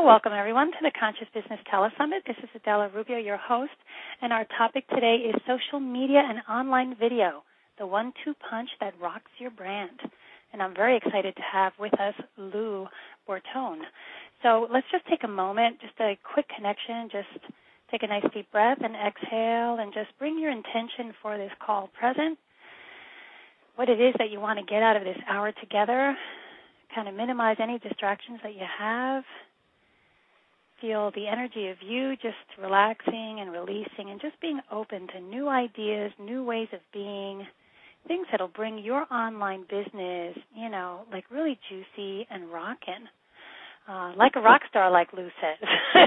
So welcome, everyone, to the Conscious Business Telesummit. This is Adela Rubio, your host, and our topic today is social media and online video, the 1-2 punch that rocks your brand. And I'm very excited to have with us Lou Bortone. So let's just take a moment, just a quick connection, just take a nice deep breath and exhale and just bring your intention for this call present, what it is that you want to get out of this hour together, kind of minimize any distractions that you have. Feel the energy of you just relaxing and releasing and just being open to new ideas, new ways of being, things that will bring your online business, like really juicy and rockin', like a rock star, like Lou says.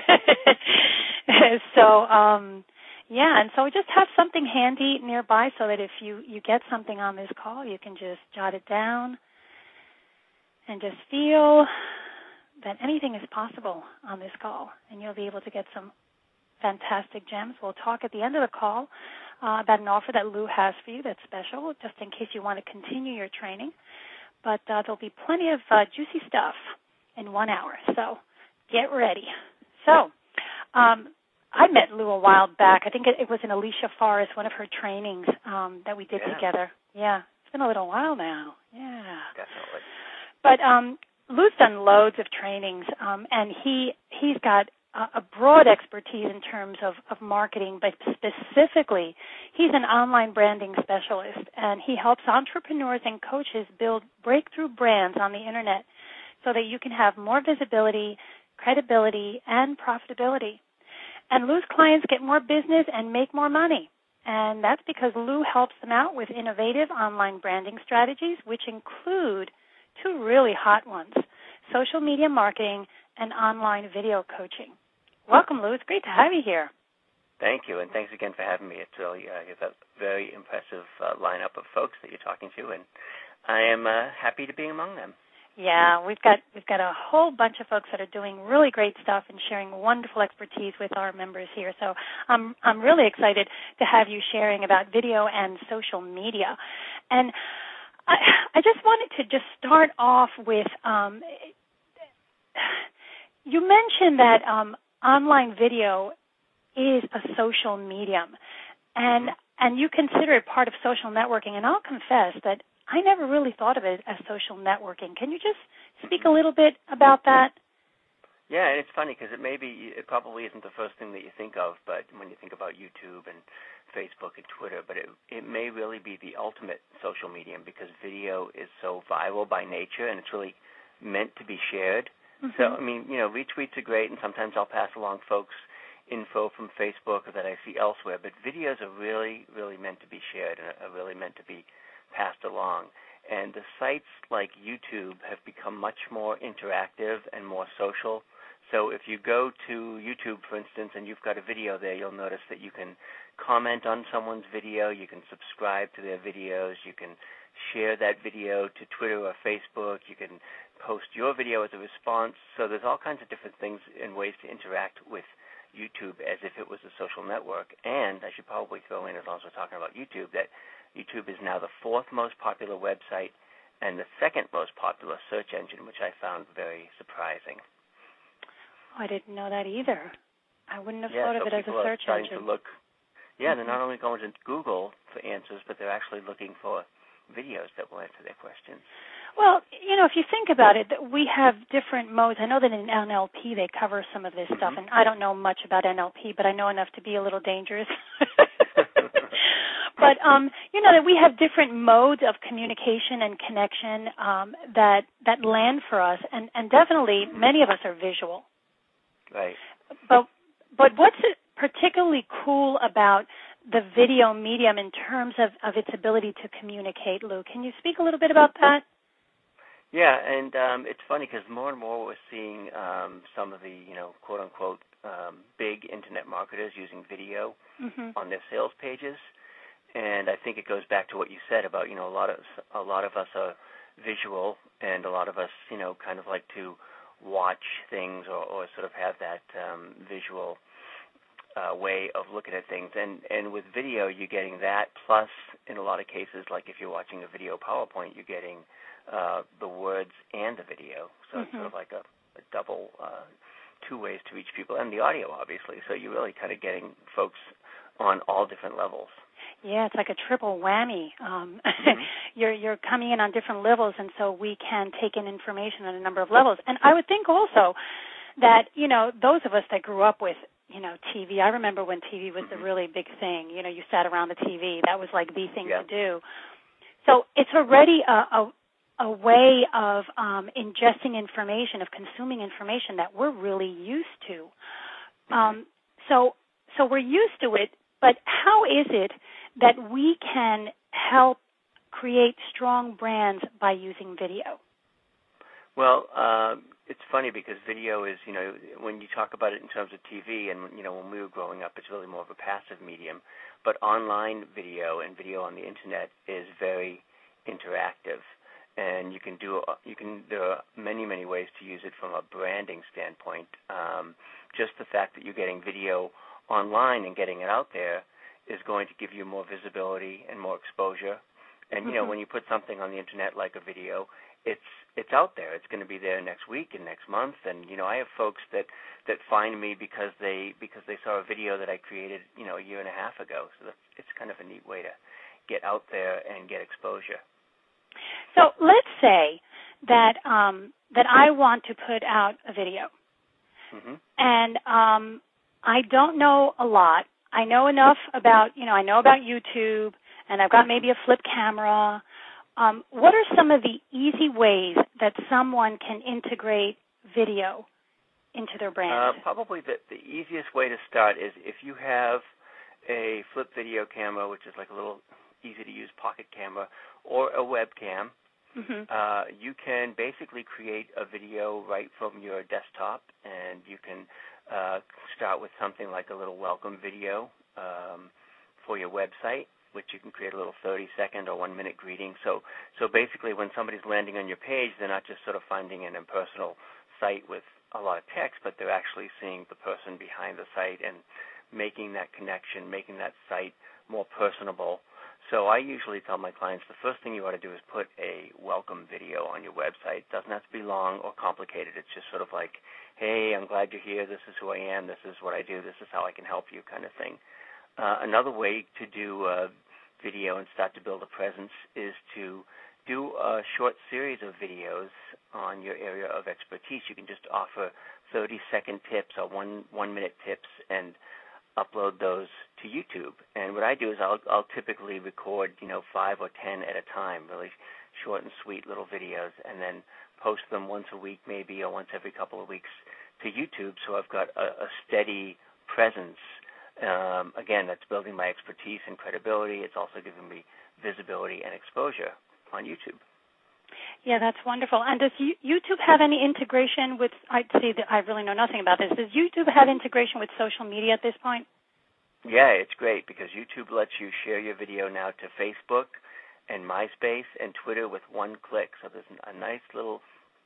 And so just have something handy nearby so that if you get something on this call, you can just jot it down and just feel that anything is possible on this call, and you'll be able to get some fantastic gems. We'll talk at the end of the call about an offer that Lou has for you that's special, just in case you want to continue your training. But there'll be plenty of juicy stuff in 1 hour, so get ready. So I met Lou a while back. I think it was in Alicia Forest, one of her trainings that we did together. Yeah, it's been a little while now. Yeah. Definitely. But Lou's done loads of trainings, and he's got a broad expertise in terms of marketing, but specifically he's an online branding specialist, and he helps entrepreneurs and coaches build breakthrough brands on the Internet so that you can have more visibility, credibility, and profitability. And Lou's clients get more business and make more money. And that's because Lou helps them out with innovative online branding strategies, which include two really hot ones, social media marketing and online video coaching. Welcome, Lou. It's great to have you here. Thank you, and thanks again for having me. It's really it's a very impressive lineup of folks that you're talking to, and I am happy to be among them. Yeah, we've got a whole bunch of folks that are doing really great stuff and sharing wonderful expertise with our members here. So I'm really excited to have you sharing about video and social media. And I just wanted to just start off with, you mentioned that online video is a social medium, and you consider it part of social networking. And I'll confess that I never really thought of it as social networking. Can you just speak a little bit about that? Yeah, and it's funny because it probably isn't the first thing that you think of, but when you think about YouTube and Facebook and Twitter, but it may really be the ultimate social medium because video is so viral by nature and it's really meant to be shared. Mm-hmm. So, retweets are great, and sometimes I'll pass along folks info from Facebook that I see elsewhere, but videos are really, really meant to be shared and are really meant to be passed along. And the sites like YouTube have become much more interactive and more social. So if you go to YouTube, for instance, and you've got a video there, you'll notice that you can comment on someone's video, you can subscribe to their videos, you can share that video to Twitter or Facebook, you can post your video as a response. So there's all kinds of different things and ways to interact with YouTube as if it was a social network. And I should probably throw in, as long as we're talking about YouTube, that YouTube is now the fourth most popular website and the second most popular search engine, which I found very surprising. Oh, I didn't know that either. I wouldn't have thought of it as a search engine. They're not only going to Google for answers, but they're actually looking for videos that will answer their questions. Well, if you think about it, we have different modes. I know that in NLP they cover some of this stuff, and I don't know much about NLP, but I know enough to be a little dangerous. But, that we have different modes of communication and connection that land for us, and definitely many of us are visual. Right. But what's particularly cool about the video medium in terms of its ability to communicate, Lou? Can you speak a little bit about that? Yeah, and it's funny because more and more we're seeing some of the, quote-unquote big Internet marketers using video on their sales pages. And I think it goes back to what you said about, a lot of us are visual, and a lot of us, kind of like to watch things or sort of have that visual way of looking at things. And with video, you're getting that, plus in a lot of cases, like if you're watching a video PowerPoint, you're getting the words and the video. So it's sort of like a double two ways to reach people, and the audio, obviously. So you're really kind of getting folks on all different levels. Yeah, it's like a triple whammy. You're coming in on different levels, and so we can take in information on a number of levels. And I would think also that, those of us that grew up with, TV, I remember when TV was the really big thing. You sat around the TV. That was like the thing to do. So it's already a way of ingesting information, of consuming information that we're really used to. So we're used to it, but how is it that we can help create strong brands by using video? Well, it's funny because video is, when you talk about it in terms of TV and, when we were growing up, it's really more of a passive medium. But online video and video on the Internet is very interactive. And there are many, many ways to use it from a branding standpoint. Just the fact that you're getting video online and getting it out there is going to give you more visibility and more exposure. And, when you put something on the Internet like a video, it's out there. It's going to be there next week and next month. And, I have folks that find me because they saw a video that I created, a year and a half ago. So it's kind of a neat way to get out there and get exposure. So let's say that I want to put out a video, and I don't know a lot. I know enough about, I know about YouTube, and I've got maybe a flip camera. What are some of the easy ways that someone can integrate video into their brand? Probably the easiest way to start is if you have a flip video camera, which is like a little easy-to-use pocket camera, or a webcam. You can basically create a video right from your desktop, and you can start with something like a little welcome video for your website, which you can create a little 30-second or 1-minute greeting. So basically when somebody's landing on your page, they're not just sort of finding an impersonal site with a lot of text, but they're actually seeing the person behind the site and making that connection, making that site more personable. So I usually tell my clients the first thing you ought to do is put a welcome video on your website. It doesn't have to be long or complicated. It's just sort of like, hey, I'm glad you're here. This is who I am. This is what I do. This is how I can help you kind of thing. Another way to do video and start to build a presence is to do a short series of videos on your area of expertise. You can just offer 30-second tips or 1-minute tips and upload those to YouTube. And what I do is I'll typically record, 5 or 10 at a time, really short and sweet little videos, and then post them once a week maybe or once every couple of weeks to YouTube. So I've got a steady presence. Again, that's building my expertise and credibility. It's also giving me visibility and exposure on YouTube. Yeah, that's wonderful. And does YouTube have any integration with, I really know nothing about this. Does YouTube have integration with social media at this point? Yeah, it's great because YouTube lets you share your video now to Facebook and MySpace and Twitter with one click. So there's a nice little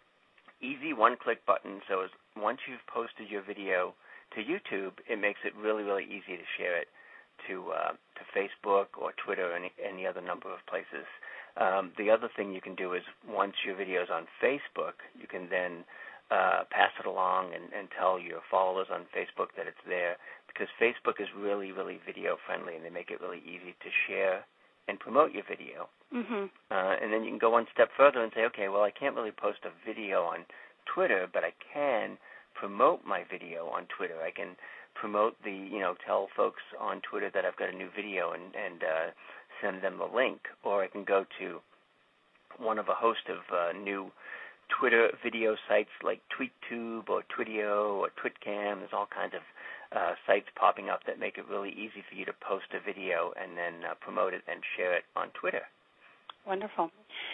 easy one-click button. So once you've posted your video to YouTube, it makes it really, really easy to share it to Facebook or Twitter or any other number of places. The other thing you can do is once your video is on Facebook, you can then pass it along and tell your followers on Facebook that it's there, because Facebook is really, really video-friendly, and they make it really easy to share and promote your video. And then you can go one step further and say, okay, well, I can't really post a video on Twitter, but I can promote my video on Twitter. I can promote tell folks on Twitter that I've got a new video and send them the link, or I can go to one of a host of new Twitter video sites like TweetTube or Twitio or TwitCam. There's all kinds of sites popping up that make it really easy for you to post a video and then promote it and share it on Twitter. Wonderful.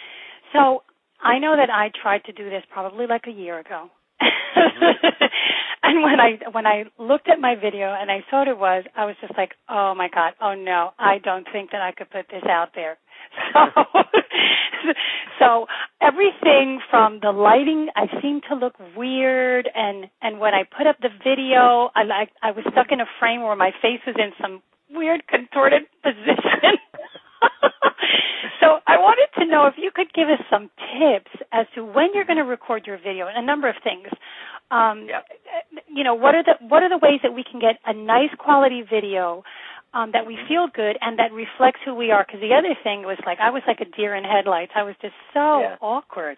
So I know that I tried to do this probably like a year ago. And when I looked at my video and I saw what it was, I was just like, oh my God, oh no, I don't think that I could put this out there. So everything from the lighting, I seemed to look weird, and when I put up the video, I was stuck in a frame where my face was in some weird contorted position. So I wanted to know if you could give us some tips as to when you're going to record your video, and a number of things. What are the ways that we can get a nice quality video that we feel good and that reflects who we are? Because the other thing was I was like a deer in headlights. I was just so awkward.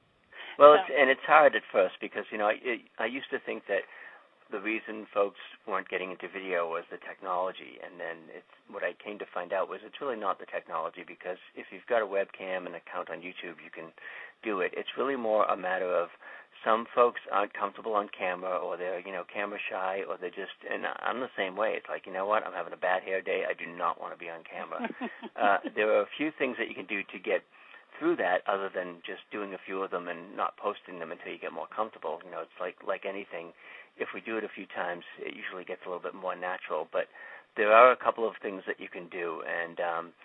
Well, it's hard at first because I used to think that the reason folks weren't getting into video was the technology, and then what I came to find out was it's really not the technology, because if you've got a webcam and account on YouTube, you can do it. It's really more a matter of some folks aren't comfortable on camera, or they're camera shy, or they're just, and I'm the same way. It's like, you know what, I'm having a bad hair day. I do not want to be on camera. There are a few things that you can do to get through that, other than just doing a few of them and not posting them until you get more comfortable. It's like anything. If we do it a few times, it usually gets a little bit more natural. But there are a couple of things that you can do. And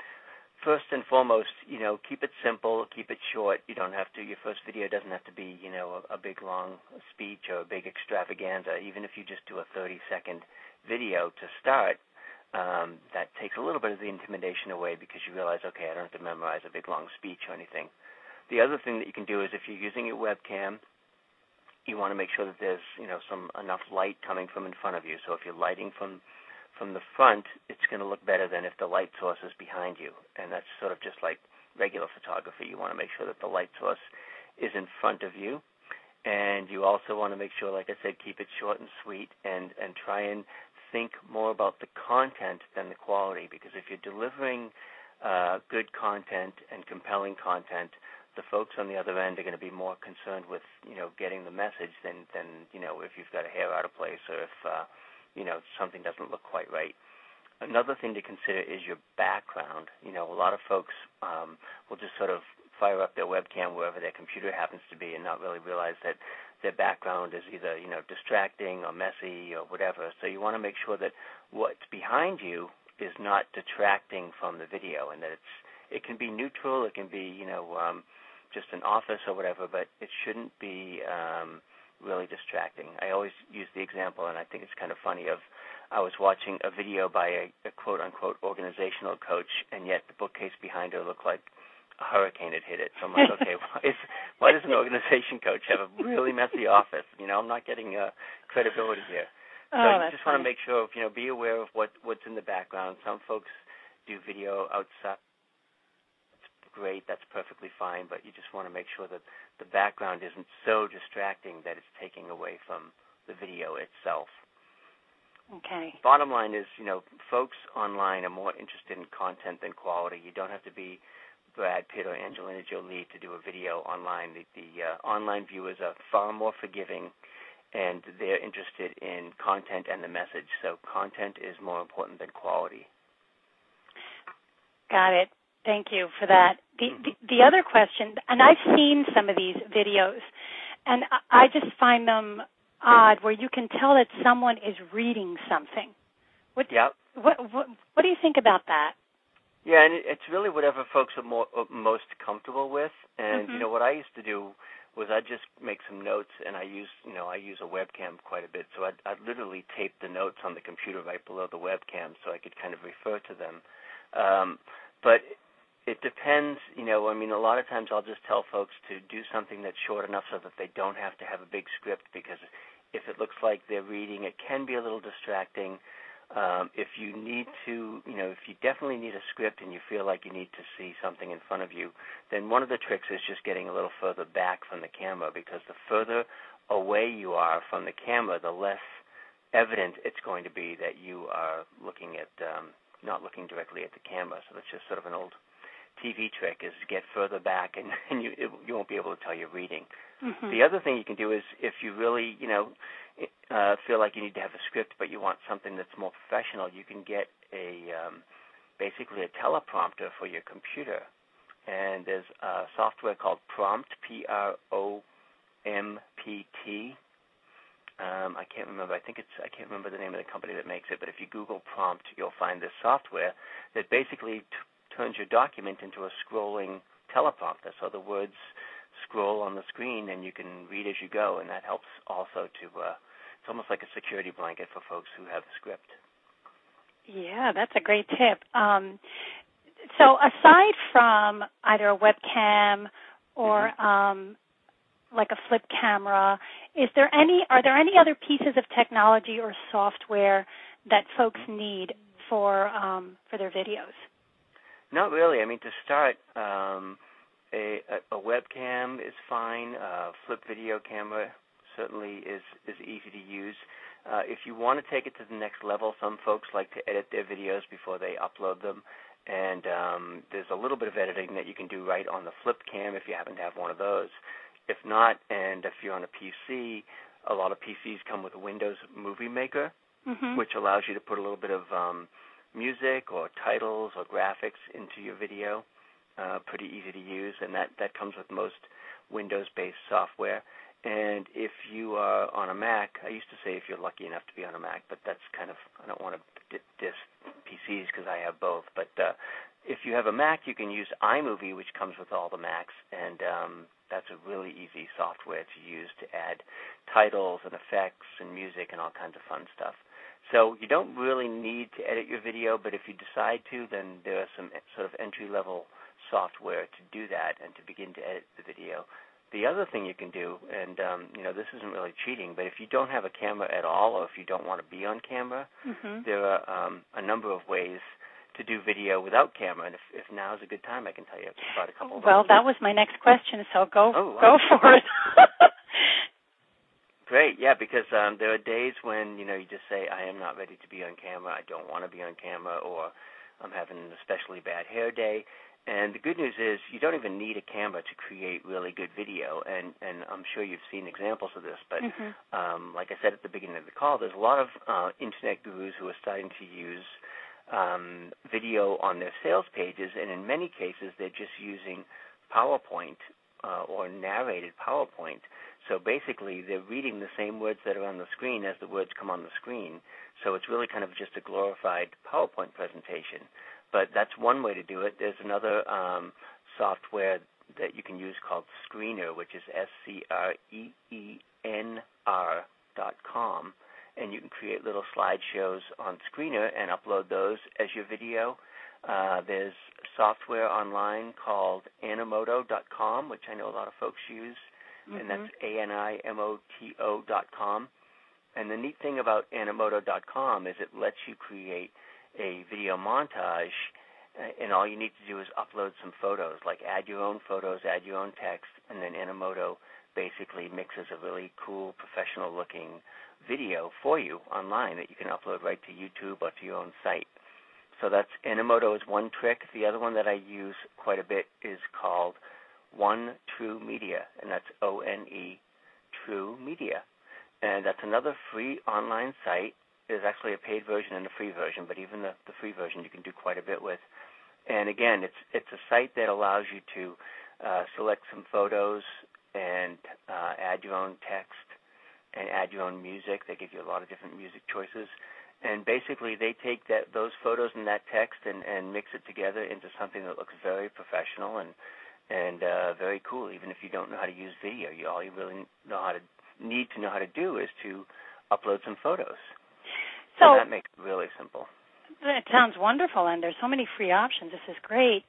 first and foremost, keep it simple, keep it short. You don't have to. Your first video doesn't have to be, a big long speech or a big extravaganza. Even if you just do a 30-second video to start, that takes a little bit of the intimidation away, because you realize, okay, I don't have to memorize a big long speech or anything. The other thing that you can do is, if you're using your webcam, you want to make sure that there's enough light coming from in front of you. So if you're lighting from the front, it's going to look better than if the light source is behind you. And that's sort of just like regular photography. You want to make sure that the light source is in front of you. And you also want to make sure, like I said, keep it short and sweet, and try and think more about the content than the quality. Because if you're delivering good content and compelling content, the folks on the other end are going to be more concerned with, getting the message than if you've got a hair out of place, or if, something doesn't look quite right. Another thing to consider is your background. A lot of folks will just sort of fire up their webcam wherever their computer happens to be and not really realize that their background is either, distracting or messy or whatever. So you want to make sure that what's behind you is not detracting from the video, and that it can be neutral, it can be, just an office or whatever, but it shouldn't be really distracting. I always use the example, and I think it's kind of funny, I was watching a video by a quote-unquote organizational coach, and yet the bookcase behind her looked like a hurricane had hit it. So I'm like, okay, why does an organization coach have a really messy office? I'm not getting credibility here. So you just want to make sure, be aware of what's in the background. Some folks do video outside. Great, that's perfectly fine, but you just want to make sure that the background isn't so distracting that it's taking away from the video itself. Okay. Bottom line is, folks online are more interested in content than quality. You don't have to be Brad Pitt or Angelina Jolie to do a video online. The online viewers are far more forgiving, and they're interested in content and the message. So content is more important than quality. Got it. Thank you for that. The other question, and I've seen some of these videos, and I just find them odd, where you can tell that someone is reading something. What do you think about that? Yeah, and it's really whatever folks are most comfortable with. And what I used to do was I'd just make some notes, and I use a webcam quite a bit, so I'd literally tape the notes on the computer right below the webcam so I could kind of refer to them. But it depends, a lot of times I'll just tell folks to do something that's short enough so that they don't have to have a big script, because if it looks like they're reading, it can be a little distracting. If you need to, if you definitely need a script and you feel like you need to see something in front of you, then one of the tricks is just getting a little further back from the camera, because the further away you are from the camera, the less evident it's going to be that you are looking at, not looking directly at the camera. So that's just sort of an old TV trick, is get further back, and you won't be able to tell you're reading. The other thing you can do is, if you really, feel like you need to have a script, but you want something that's more professional, you can get basically a teleprompter for your computer. And there's a software called Prompt, Prompt. I can't remember. I can't remember the name of the company that makes it. But if you Google Prompt, you'll find this software that basically turns your document into a scrolling teleprompter. So the words scroll on the screen, and you can read as you go. And that helps also to. It's almost like a security blanket for folks who have a script. Yeah, that's a great tip. So aside from either a webcam or like a flip camera. Are there any other pieces of technology or software that folks need for their videos? Not really. I mean, to start, a webcam is fine. Flip video camera certainly is easy to use. If you want to take it to the next level, some folks like to edit their videos before they upload them, and there's a little bit of editing that you can do right on the flip cam if you happen to have one of those. If not, and if you're on a PC, a lot of PCs come with a Windows Movie Maker, which allows you to put a little bit of music or titles or graphics into your video. Pretty easy to use, and that comes with most Windows-based software. And if you are on a Mac, I used to say if you're lucky enough to be on a Mac, but that's kind of, I don't want to diss PCs because I have both. But if you have a Mac, you can use iMovie, which comes with all the Macs, and that's a really easy software to use to add titles and effects and music and all kinds of fun stuff. So you don't really need to edit your video, but if you decide to, then there are some sort of entry-level software to do that and to begin to edit the video. The other thing you can do, and this isn't really cheating, but if you don't have a camera at all, or if you don't want to be on camera, there are a number of ways to do video without camera. And if now is a good time, I can tell you about a couple of them. Well, that was my next question, so go for it. Great, yeah, because there are days when, you just say, I am not ready to be on camera, I don't want to be on camera, or I'm having an especially bad hair day. And the good news is you don't even need a camera to create really good video, and I'm sure you've seen examples of this, but like I said at the beginning of the call, there's a lot of Internet gurus who are starting to use video on their sales pages, and in many cases they're just using PowerPoint or narrated PowerPoint. So basically they're reading the same words that are on the screen as the words come on the screen. So it's really kind of just a glorified PowerPoint presentation. But that's one way to do it. There's another software that you can use called Screener, which is SCREENR.com, and you can create little slideshows on Screener and upload those as your video. There's software online called Animoto.com, which I know a lot of folks use, and that's ANIMOTO.com. And the neat thing about Animoto.com is it lets you create a video montage, and all you need to do is upload some photos, like add your own photos, add your own text, and then Animoto basically mixes a really cool, professional-looking video for you online that you can upload right to YouTube or to your own site. So that's Animoto is one trick. The other one that I use quite a bit is called One True Media, and that's O-N-E, True Media. And that's another free online site. There's actually a paid version and a free version, but even the free version you can do quite a bit with. And again, it's a site that allows you to select some photos and add your own text and add your own music. They give you a lot of different music choices. And basically they take those photos and that text and mix it together into something that looks very professional and very cool, even if you don't know how to use video. All you really need to know how to do is to upload some photos. So that makes it really simple. It sounds wonderful, and there's so many free options. This is great.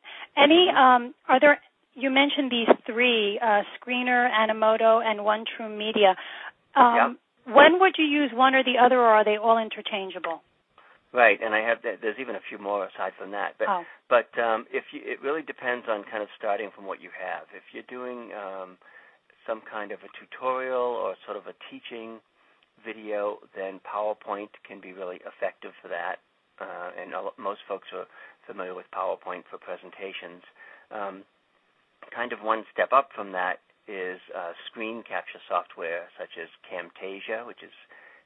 You mentioned these three, Screener, Animoto, and One True Media. When would you use one or the other, or are they all interchangeable? Right, and there's even a few more aside from that. But it really depends on kind of starting from what you have. If you're doing some kind of a tutorial or sort of a teaching video, then PowerPoint can be really effective for that. And most folks are familiar with PowerPoint for presentations. Kind of one step up from that is screen capture software such as Camtasia, which is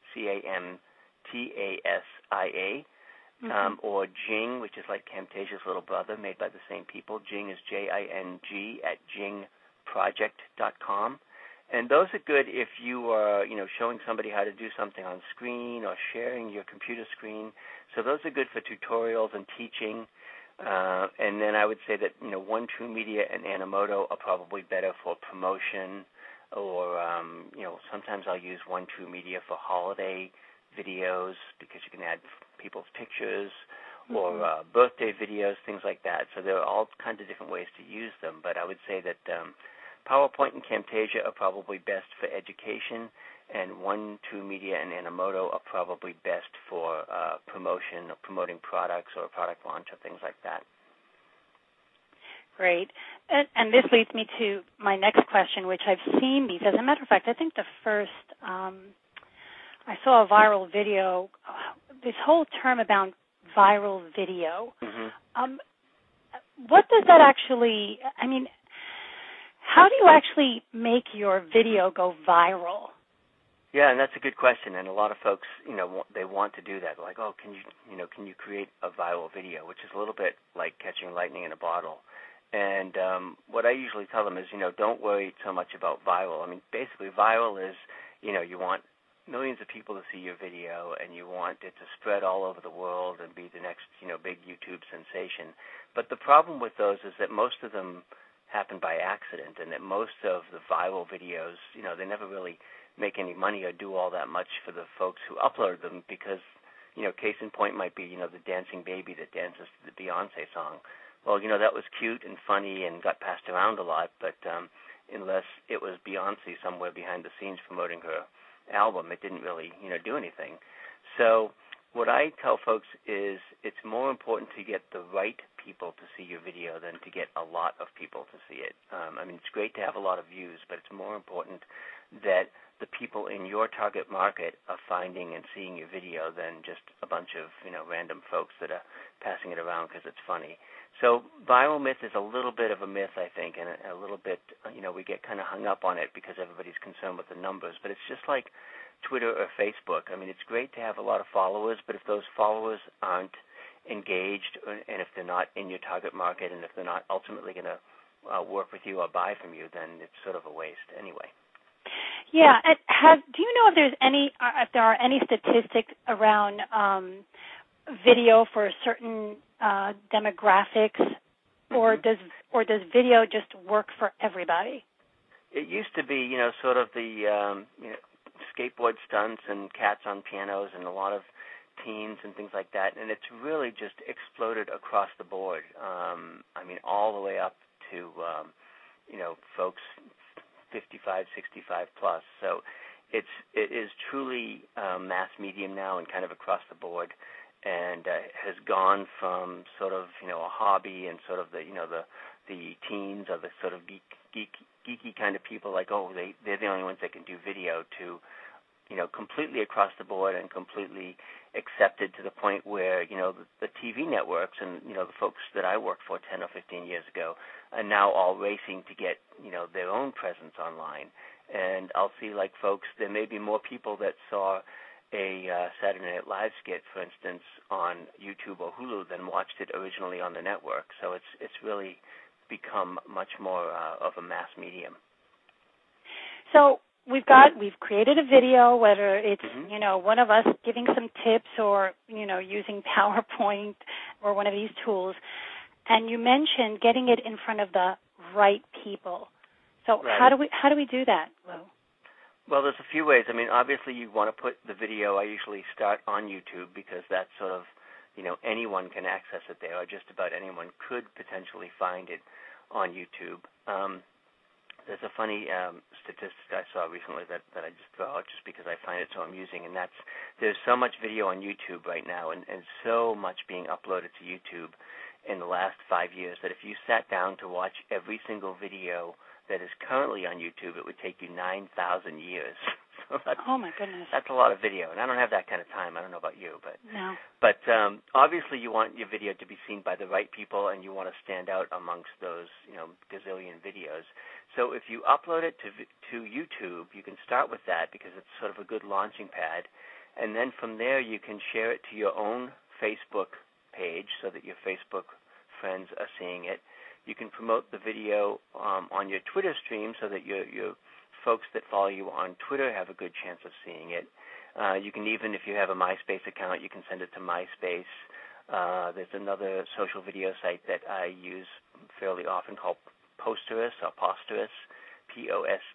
Camtasia, or Jing, which is like Camtasia's little brother, made by the same people. Jing is Jing at jingproject.com. And those are good if you are, showing somebody how to do something on screen or sharing your computer screen. So those are good for tutorials and teaching. And then I would say that, One True Media and Animoto are probably better for promotion, or, sometimes I'll use One True Media for holiday videos because you can add people's pictures or birthday videos, things like that. So there are all kinds of different ways to use them. But I would say that PowerPoint and Camtasia are probably best for education, and 1-2-Media and Animoto are probably best for promotion, or promoting products or product launch or things like that. Great. And this leads me to my next question, which I've seen these. As a matter of fact, I think the first, I saw a viral video, this whole term about viral video. Mm-hmm. What does that actually, I mean, how do you actually make your video go viral? Yeah, and that's a good question, and a lot of folks, they want to do that. They're like, oh, can you create a viral video, which is a little bit like catching lightning in a bottle. And what I usually tell them is, don't worry so much about viral. I mean, basically, viral is, you want millions of people to see your video, and you want it to spread all over the world and be the next, big YouTube sensation. But the problem with those is that most of them happen by accident, and that most of the viral videos, they never really make any money or do all that much for the folks who upload them because, case in point might be, the dancing baby that dances to the Beyonce song. Well, that was cute and funny and got passed around a lot, but unless it was Beyonce somewhere behind the scenes promoting her album, it didn't really, do anything. So what I tell folks is it's more important to get the right people to see your video than to get a lot of people to see it. I mean, it's great to have a lot of views, but it's more important that the people in your target market are finding and seeing your video than just a bunch of, random folks that are passing it around because it's funny. So viral myth is a little bit of a myth, I think, and a little bit, we get kind of hung up on it because everybody's concerned with the numbers. But it's just like Twitter or Facebook. I mean, it's great to have a lot of followers, but if those followers aren't engaged and if they're not in your target market and if they're not ultimately going to work with you or buy from you, then it's sort of a waste anyway. Yeah. Do you know if there are any statistics around video for certain demographics, or does video just work for everybody? It used to be, sort of the skateboard stunts and cats on pianos and a lot of teens and things like that, and it's really just exploded across the board. I mean, all the way up to folks 55, 65 plus. So it is truly mass medium now and kind of across the board, and has gone from sort of a hobby and sort of the teens or the sort of geeky kind of people like, oh, they're the only ones that can do video, to completely across the board and completely accepted to the point where the TV networks and the folks that I worked for 10 or 15 years ago are now all racing to get their own presence online. And I'll see like folks, there may be more people that saw a Saturday Night Live skit, for instance, on YouTube or Hulu than watched it originally on the network. So it's really become much more of a mass medium. So we've created a video, whether it's one of us giving some tips or using PowerPoint or one of these tools, and you mentioned getting it in front of the right people. So right. How do we do that, Lou? Well, there's a few ways. I mean, obviously you want to put the video, I usually start on YouTube because that's sort of, anyone can access it there, or just about anyone could potentially find it on YouTube. There's a funny statistic I saw recently that I just throw out just because I find it so amusing, and that's there's so much video on YouTube right now and so much being uploaded to YouTube in the last 5 years that if you sat down to watch every single video that is currently on YouTube, it would take you 9,000 years. So oh, my goodness. That's a lot of video, and I don't have that kind of time. I don't know about you. No. But obviously you want your video to be seen by the right people, and you want to stand out amongst those, gazillion videos. So if you upload it to YouTube, you can start with that because it's sort of a good launching pad. And then from there you can share it to your own Facebook page so that your Facebook friends are seeing it. You can promote the video on your Twitter stream so that your folks that follow you on Twitter have a good chance of seeing it. You can even, if you have a MySpace account, you can send it to MySpace. There's another social video site that I use fairly often called Posterous or Posterous,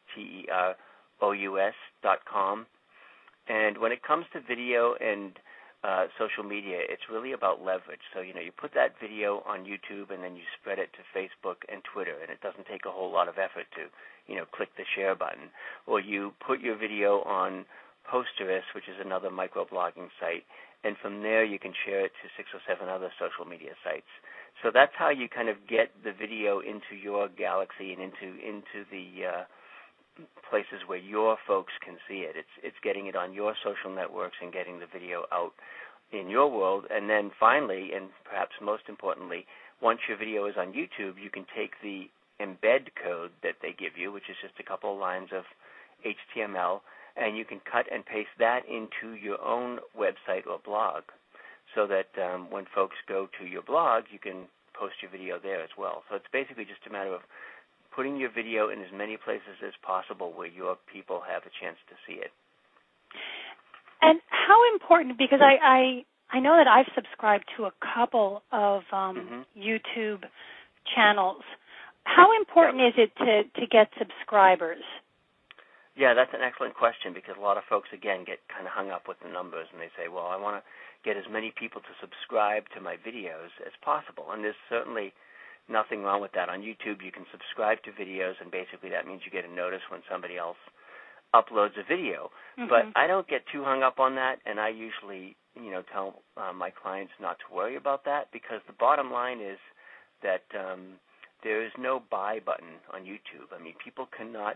POSTEROUS.com. And when it comes to video and social media, it's really about leverage. So, you put that video on YouTube and then you spread it to Facebook and Twitter, and it doesn't take a whole lot of effort to, click the share button. Or you put your video on Posterous, which is another microblogging site, and from there you can share it to 6 or 7 other social media sites. So that's how you kind of get the video into your galaxy and into the places where your folks can see it. It's getting it on your social networks and getting the video out in your world. And then finally, and perhaps most importantly, once your video is on YouTube, you can take the embed code that they give you, which is just a couple of lines of HTML, and you can cut and paste that into your own website or blog, so that when folks go to your blog, you can post your video there as well. So it's basically just a matter of putting your video in as many places as possible where your people have a chance to see it. And how important, because I know that I've subscribed to a couple of YouTube channels. How important is it to get subscribers? Yeah, that's an excellent question, because a lot of folks, again, get kind of hung up with the numbers, and they say, well, I want to get as many people to subscribe to my videos as possible. And there's certainly nothing wrong with that. On YouTube, you can subscribe to videos, and basically that means you get a notice when somebody else uploads a video. But I don't get too hung up on that, and I usually, tell my clients not to worry about that, because the bottom line is that there is no buy button on YouTube. I mean, people cannot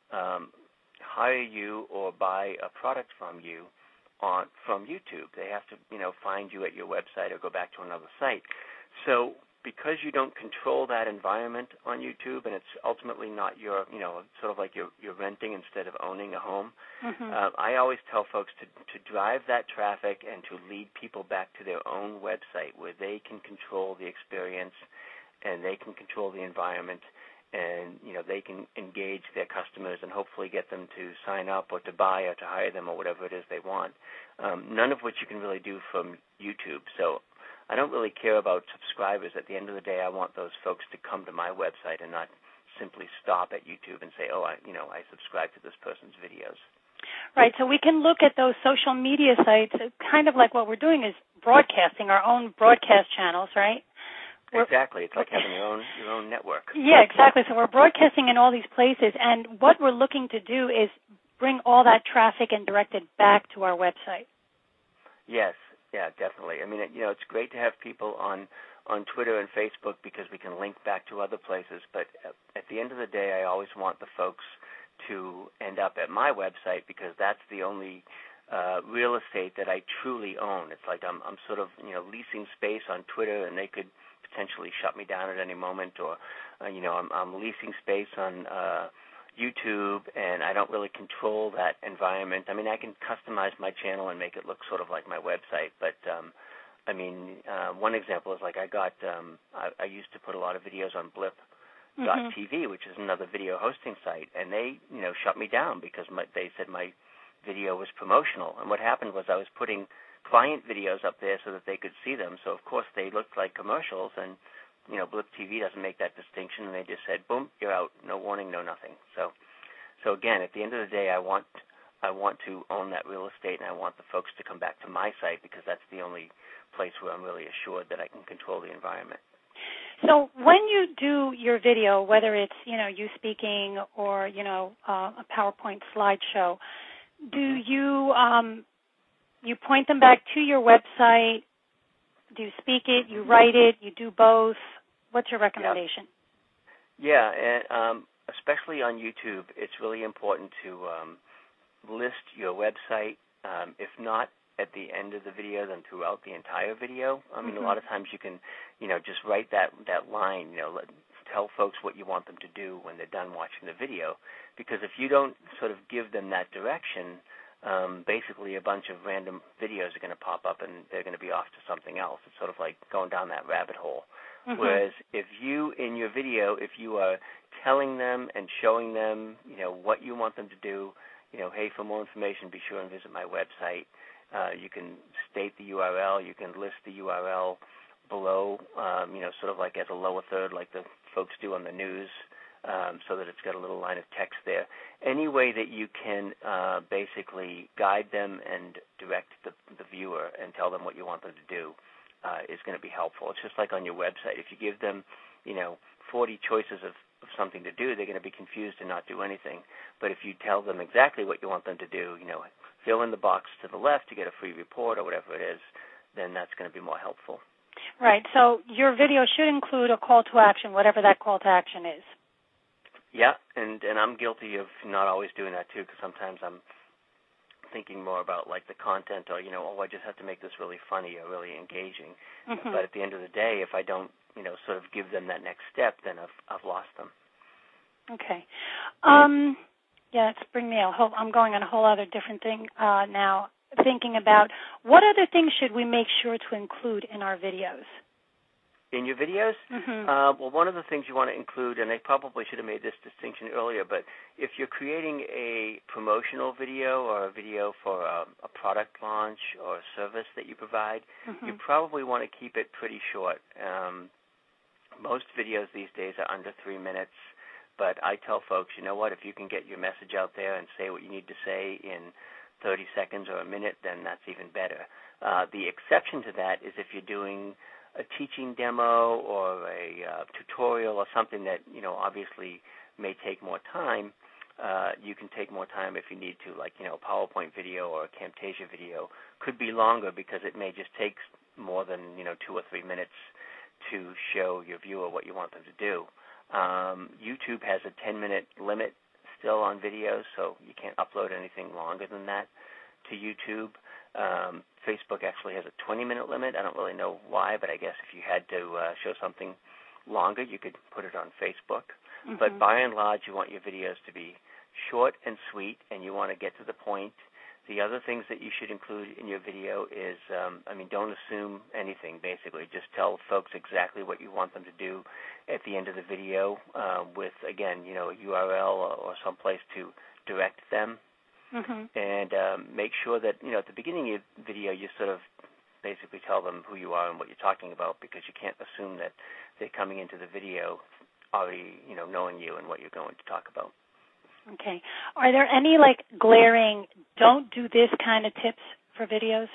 hire you or buy a product from you from YouTube. They have to, find you at your website or go back to another site. So because you don't control that environment on YouTube, and it's ultimately not your, sort of like you're renting instead of owning a home, I always tell folks to drive that traffic and to lead people back to their own website where they can control the experience and they can control the environment, and they can engage their customers and hopefully get them to sign up or to buy or to hire them or whatever it is they want, none of which you can really do from YouTube. So I don't really care about subscribers. At the end of the day, I want those folks to come to my website and not simply stop at YouTube and say, oh, I subscribe to this person's videos. Right, so we can look at those social media sites, kind of like what we're doing is broadcasting our own broadcast channels, right? Exactly. It's like having your own network. Yeah, exactly. So we're broadcasting in all these places, and what we're looking to do is bring all that traffic and direct it back to our website. Yes, yeah, definitely. I mean, it's great to have people on Twitter and Facebook because we can link back to other places, but at the end of the day, I always want the folks to end up at my website because that's the only real estate that I truly own. It's like I'm sort of, leasing space on Twitter, and they could potentially shut me down at any moment, or I'm leasing space on YouTube, and I don't really control that environment. I mean, I can customize my channel and make it look sort of like my website, but one example is like I used to put a lot of videos on Blip.tv, which is another video hosting site, and they shut me down because they said my video was promotional. And what happened was I was putting client videos up there so that they could see them. So, of course, they looked like commercials, and, Blip TV doesn't make that distinction, and they just said, boom, you're out, no warning, no nothing. So again, at the end of the day, I want to own that real estate, and I want the folks to come back to my site because that's the only place where I'm really assured that I can control the environment. So when you do your video, whether it's, you speaking or, a PowerPoint slideshow, do you you point them back to your website? Do you speak it? You write it? You do both? What's your recommendation? Yeah, and especially on YouTube, it's really important to list your website, if not at the end of the video, then throughout the entire video. I mean, a lot of times you can, just write that line, tell folks what you want them to do when they're done watching the video. Because if you don't sort of give them that direction, basically a bunch of random videos are going to pop up and they're going to be off to something else. It's sort of like going down that rabbit hole. Whereas if you, in your video, if you are telling them and showing them, what you want them to do, hey, for more information, be sure and visit my website. You can state the URL. You can list the URL below, sort of like as a lower third, like the folks do on the news, so that it's got a little line of text there. Any way that you can basically guide them and direct the viewer over and tell them what you want them to do is going to be helpful. It's just like on your website. If you give them, 40 choices of something to do, they're going to be confused and not do anything. But if you tell them exactly what you want them to do, fill in the box to the left to get a free report or whatever it is, then that's going to be more helpful. Right. So your video should include a call to action, whatever that call to action is. Yeah, and I'm guilty of not always doing that too, because sometimes I'm thinking more about like the content or, I just have to make this really funny or really engaging. Mm-hmm. But at the end of the day, if I don't, sort of give them that next step, then I've lost them. Okay. Yeah, it's bring me I'm going on a whole other different thing now, thinking about what other things should we make sure to include in our videos? In your videos? Mm-hmm. Well, one of the things you want to include, and I probably should have made this distinction earlier, but if you're creating a promotional video or a video for a product launch or a service that you provide, mm-hmm. you probably want to keep it pretty short. Most videos these days are under 3 minutes, but I tell folks, you know what, if you can get your message out there and say what you need to say in 30 seconds or a minute, then that's even better. The exception to that is if you're doing a teaching demo or a tutorial or something that, obviously may take more time. You can take more time if you need to, like, a PowerPoint video or a Camtasia video could be longer because it may just take more than, 2 or 3 minutes to show your viewer what you want them to do. YouTube has a 10-minute limit still on videos, so you can't upload anything longer than that to YouTube. Facebook actually has a 20-minute limit. I don't really know why, but I guess if you had to show something longer, you could put it on Facebook. Mm-hmm. But by and large, you want your videos to be short and sweet, and you want to get to the point. The other things that you should include in your video is, don't assume anything, basically. Just tell folks exactly what you want them to do at the end of the video with, again, a URL or some place to direct them. Mm-hmm. And make sure that, at the beginning of the video, you sort of basically tell them who you are and what you're talking about, because you can't assume that they're coming into the video already, knowing you and what you're going to talk about. Okay. Are there any, glaring don't do this kind of tips for videos?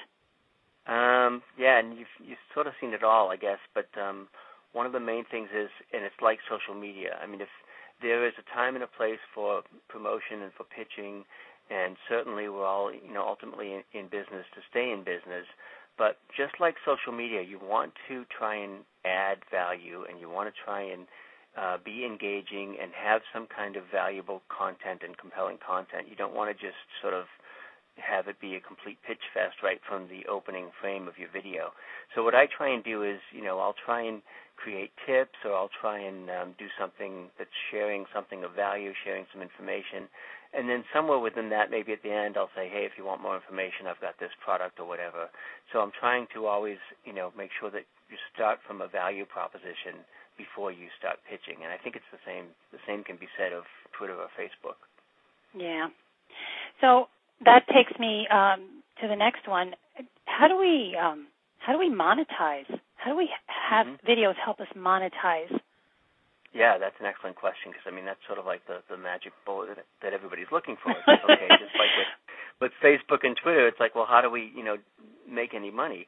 Yeah, and you've sort of seen it all, I guess, but one of the main things is, and it's like social media, if there is a time and a place for promotion and for pitching, and certainly we're all, ultimately in business to stay in business. But just like social media, you want to try and add value, and you want to try and be engaging and have some kind of valuable content and compelling content. You don't want to just sort of have it be a complete pitch fest right from the opening frame of your video. So what I try and do is, I'll try and create tips, or I'll try and do something that's sharing something of value, sharing some information. And then somewhere within that, maybe at the end, I'll say, hey, if you want more information, I've got this product or whatever. So I'm trying to always, make sure that you start from a value proposition before you start pitching. And I think it's the same. The same can be said of Twitter or Facebook. Yeah. So that takes me to the next one. How do we monetize? How do we have videos help us monetize? Yeah, that's an excellent question, because that's sort of like the magic bullet that everybody's looking for. It's like, okay, just like with Facebook and Twitter, it's like, well, how do we make any money?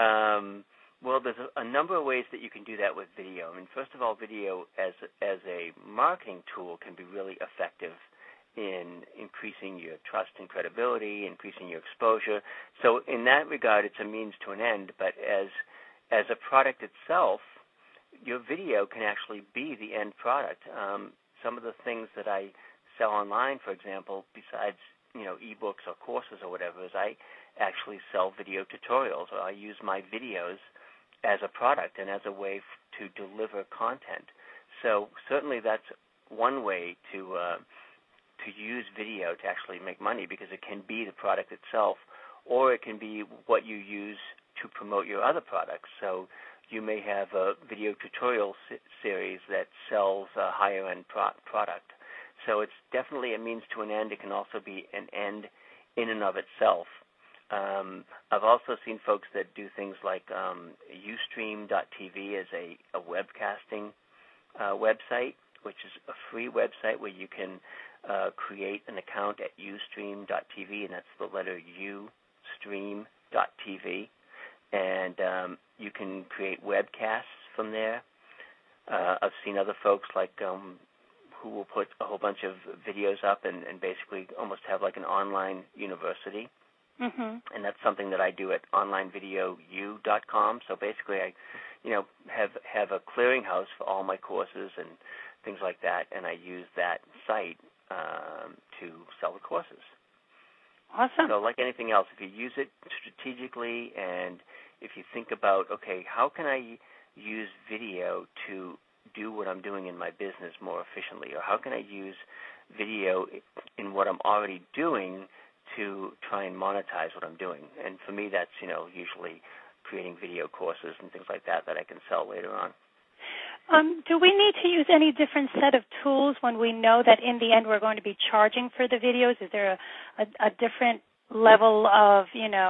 Well, there's a number of ways that you can do that with video. First of all, video as a marketing tool can be really effective in increasing your trust and credibility, increasing your exposure. So in that regard, it's a means to an end. But as a product itself, your video can actually be the end product. Some of the things that I sell online, for example, besides ebooks or courses or whatever, is I actually sell video tutorials, or I use my videos as a product and as a way to deliver content. So certainly that's one way to use video to actually make money, because it can be the product itself, or it can be what you use to promote your other products. So you may have a video tutorial series that sells a higher-end product. So it's definitely a means to an end. It can also be an end in and of itself. I've also seen folks that do things like Ustream.tv as a webcasting website, which is a free website where you can create an account at Ustream.tv, and that's the letter U, Stream, videocourses.tv, and you can create webcasts from there. I've seen other folks like who will put a whole bunch of videos up and basically almost have like an online university. Mm-hmm. And that's something that I do at onlinevideou.com. So basically, I, have a clearinghouse for all my courses and things like that, and I use that site to sell the courses. Awesome. So like anything else, if you use it strategically and if you think about, okay, how can I use video to do what I'm doing in my business more efficiently, or how can I use video in what I'm already doing to try and monetize what I'm doing? And for me, that's, usually creating video courses and things like that I can sell later on. Do we need to use any different set of tools when we know that in the end we're going to be charging for the videos? Is there a different level of,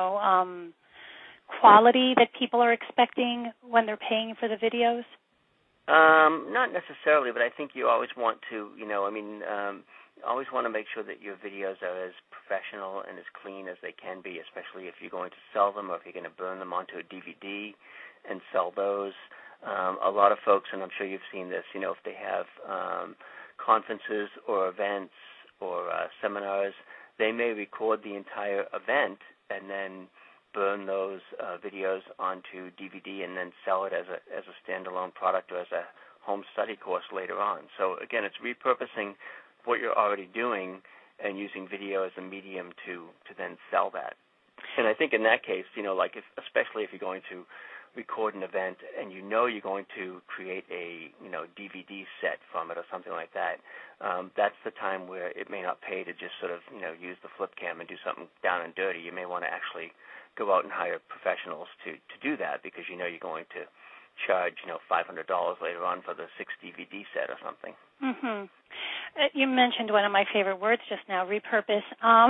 quality that people are expecting when they're paying for the videos? Not necessarily, but I think you always want to, always want to make sure that your videos are as professional and as clean as they can be, especially if you're going to sell them or if you're going to burn them onto a DVD and sell those. A lot of folks, and I'm sure you've seen this, if they have conferences or events or seminars, they may record the entire event and then burn those videos onto DVD and then sell it as a standalone product or as a home study course later on. So again, it's repurposing what you're already doing and using video as a medium to then sell that. And I think in that case, especially if you're going to record an event and you're going to create a DVD set from it or something like that, that's the time where it may not pay to just sort of use the flip cam and do something down and dirty. You may want to actually go out and hire professionals to do that, because you're going to charge $500 later on for the 6 DVD set or something. Mm-hmm. You mentioned one of my favorite words just now, repurpose.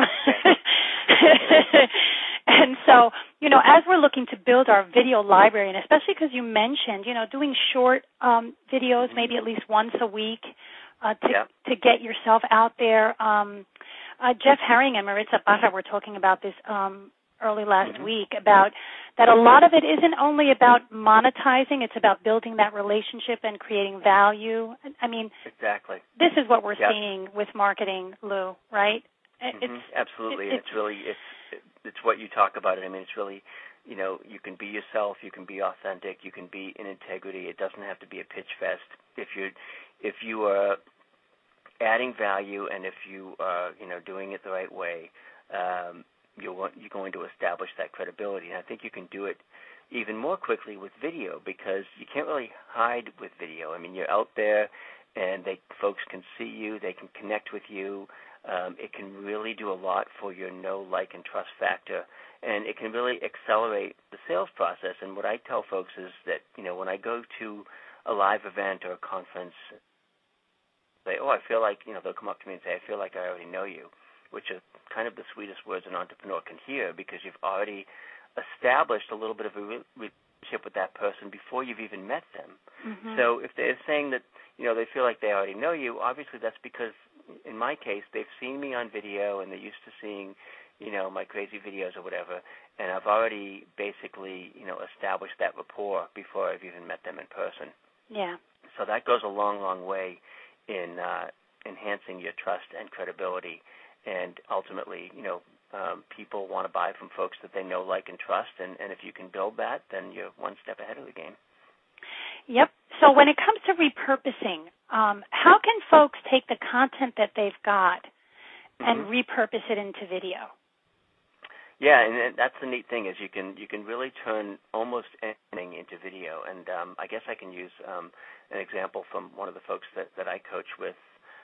And so, as we're looking to build our video library, and especially because you mentioned, doing short videos, maybe at least once a week to get yourself out there. Jeff Herring and Maritza Barra were talking about this early last week, about that a lot of it isn't only about monetizing, it's about building that relationship and creating value. I mean, exactly. This is what we're seeing with marketing, Lou, right? Absolutely. It's what you talk about. I mean, it's really, you can be yourself, you can be authentic, you can be in integrity. It doesn't have to be a pitch fest. If you are adding value and if you are, doing it the right way, you're going to establish that credibility. And I think you can do it even more quickly with video, because you can't really hide with video. I mean, you're out there and folks can see you, they can connect with you. It can really do a lot for your know, like, and trust factor, and it can really accelerate the sales process. And what I tell folks is that, when I go to a live event or a conference, they, I feel like, they'll come up to me and say, I feel like I already know you, which is kind of the sweetest words an entrepreneur can hear, because you've already established a little bit of a relationship with that person before you've even met them. Mm-hmm. So if they're saying that, they feel like they already know you, obviously that's because, in my case, they've seen me on video and they're used to seeing, my crazy videos or whatever, and I've already basically, established that rapport before I've even met them in person. Yeah. So that goes a long, long way in enhancing your trust and credibility. And ultimately, people want to buy from folks that they know, like, and trust. And if you can build that, then you're one step ahead of the game. Yep. So when it comes to repurposing, how can folks take the content that they've got and repurpose it into video? Yeah, and that's the neat thing, is you can really turn almost anything into video. And I guess I can use an example from one of the folks that I coach with,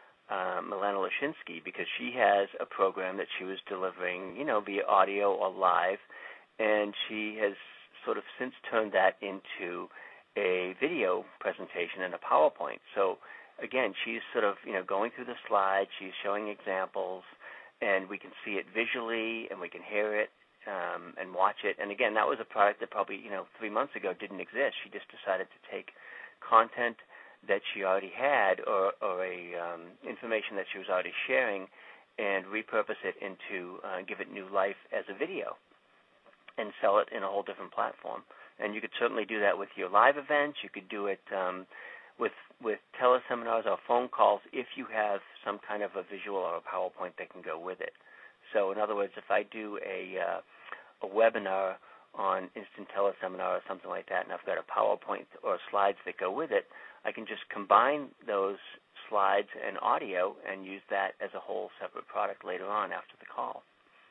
Milana Lashinsky, because she has a program that she was delivering, via audio or live, and she has sort of since turned that into a video presentation and a PowerPoint. So again, she's sort of, going through the slides, she's showing examples, and we can see it visually and we can hear it and watch it. And again, that was a product that probably, 3 months ago didn't exist. She just decided to take content that she already had or information that she was already sharing and repurpose it into, give it new life as a video. and sell it in a whole different platform. And you could certainly do that with your live events. You could do it with teleseminars or phone calls if you have some kind of a visual or a PowerPoint that can go with it. So in other words, if I do a webinar on Instant Teleseminar or something like that, and I've got a PowerPoint or slides that go with it, I can just combine those slides and audio and use that as a whole separate product later on after the call.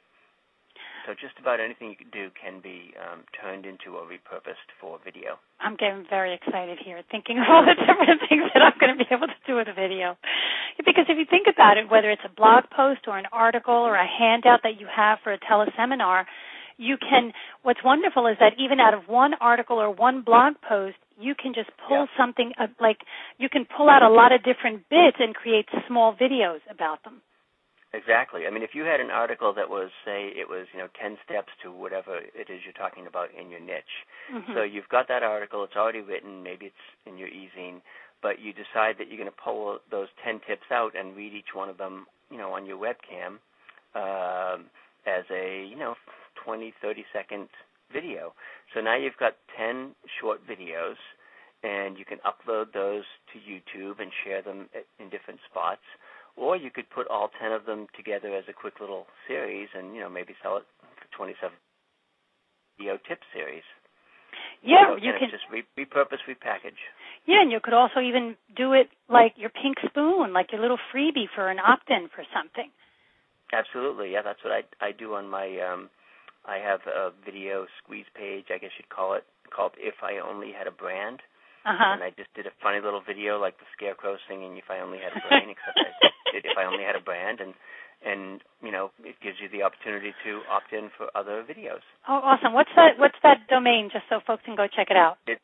So just about anything you can do can be turned into or repurposed for video. I'm getting very excited here, thinking of all the different things that I'm going to be able to do with a video. Because if you think about it, whether it's a blog post or an article or a handout that you have for a teleseminar, you can, what's wonderful is that even out of one article or one blog post, you can just pull something, like you can pull out a lot of different bits and create small videos about them. Exactly. I mean, if you had an article that was, say, it was, 10 steps to whatever it is you're talking about in your niche. Mm-hmm. So you've got that article, it's already written, maybe it's in your e-zine, but you decide that you're going to pull those 10 tips out and read each one of them, on your webcam as a, 20, 30-second video. So now you've got 10 short videos, and you can upload those to YouTube and share them in different spots. Or you could put all 10 of them together as a quick little series and, maybe sell it for 27 video tip series. Yeah, so you can just repurpose, repackage. Yeah, and you could also even do it like your pink spoon, like your little freebie for an opt-in for something. Absolutely, yeah, that's what I do on my, I have a video squeeze page, I guess you'd call it, called If I Only Had a Brand. And I just did a funny little video like the Scarecrow singing If I Only Had a Brain, except I did If I Only Had a Brand, and it gives you the opportunity to opt in for other videos. Oh, awesome. What's that domain, just so folks can go check it out? It's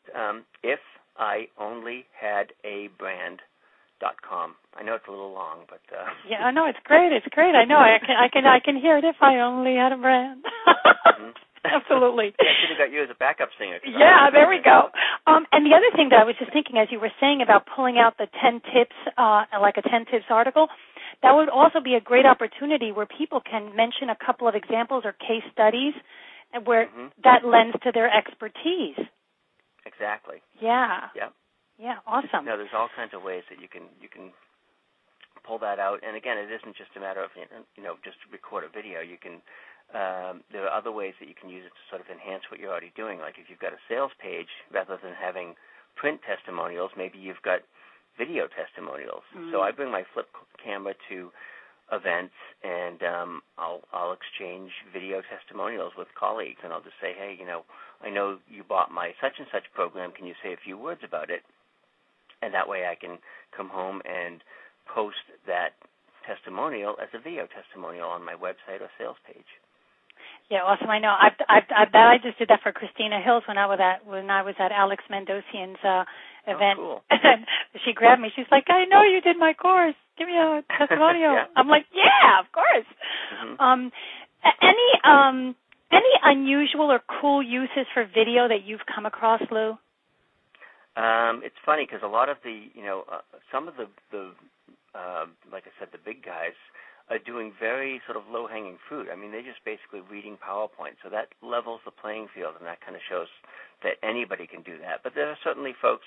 ifonlyhadabrand.com. I know it's a little long, but yeah, I know it's great. It's great. I know. I can hear it. If I only had a brand. Mm-hmm. Absolutely. Yeah, I should have got you as a backup singer. Yeah, there we go. And the other thing that I was just thinking as you were saying about pulling out the 10 tips, like a 10 tips article, that would also be a great opportunity where people can mention a couple of examples or case studies where that lends to their expertise. Exactly. Yeah. Yep. Yeah, awesome. No, there's all kinds of ways that you can pull that out. And again, it isn't just a matter of just record a video. You can there are other ways that you can use it to sort of enhance what you're already doing. Like if you've got a sales page, rather than having print testimonials, maybe you've got video testimonials. Mm-hmm. So I bring my flip camera to events, and I'll exchange video testimonials with colleagues, and I'll just say, hey, I know you bought my such and such program. Can you say a few words about it? And that way I can come home and post that testimonial as a video testimonial on my website or sales page. Yeah, awesome. I know. I just did that for Christina Hills when I was at Alex Mendocian's event. Oh, cool. And she grabbed me. She's like, I know you did my course. Give me a testimonial. Yeah. I'm like, yeah, of course. Mm-hmm. Any unusual or cool uses for video that you've come across, Lou? It's funny because a lot of the, some of the like I said, the big guys are doing very sort of low-hanging fruit. I mean, they're just basically reading PowerPoint, so that levels the playing field, and that kind of shows that anybody can do that. But there are certainly folks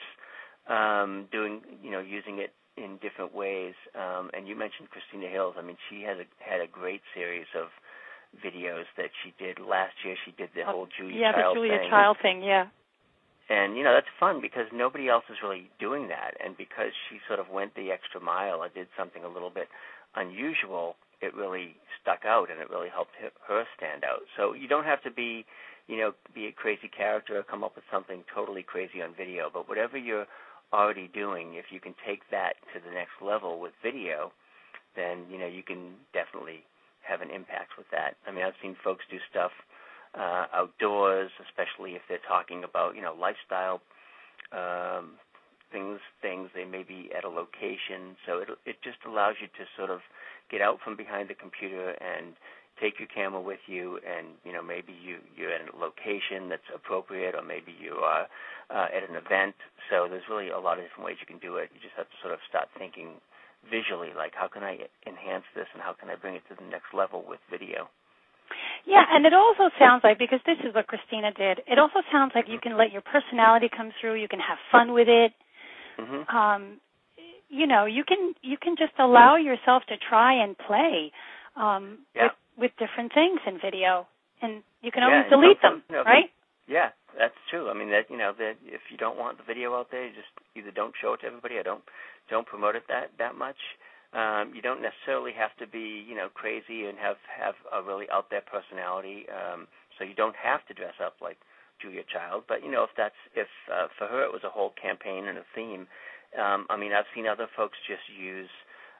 using it in different ways. And you mentioned Christina Hills. I mean, she had a great series of videos that she did last year. She did the whole Julia Child thing. Yeah, the Julia Child thing, yeah. And, that's fun because nobody else is really doing that. And because she sort of went the extra mile and did something a little bit unusual, it really stuck out and it really helped her stand out. So you don't have to be a crazy character or come up with something totally crazy on video. But whatever you're already doing, if you can take that to the next level with video, then, you can definitely have an impact with that. I mean, I've seen folks do stuff outdoors, especially if they're talking about, lifestyle things. They may be at a location, so it just allows you to sort of get out from behind the computer and take your camera with you, and maybe you're at a location that's appropriate, or maybe you are at an event. So there's really a lot of different ways you can do it. You just have to sort of start thinking visually, like how can I enhance this and how can I bring it to the next level with video. Yeah, and it also sounds like, because this is what Christina did, it also sounds like you can let your personality come through, you can have fun with it. Mm-hmm. You can just allow yourself to try and play with different things in video, and you can always delete them, right? Yeah, that's true. I mean, that if you don't want the video out there, you just either don't show it to everybody or don't promote it that much. You don't necessarily have to be, crazy and have a really out there personality. So you don't have to dress up like Julia Child. But if for her it was a whole campaign and a theme. I've seen other folks just use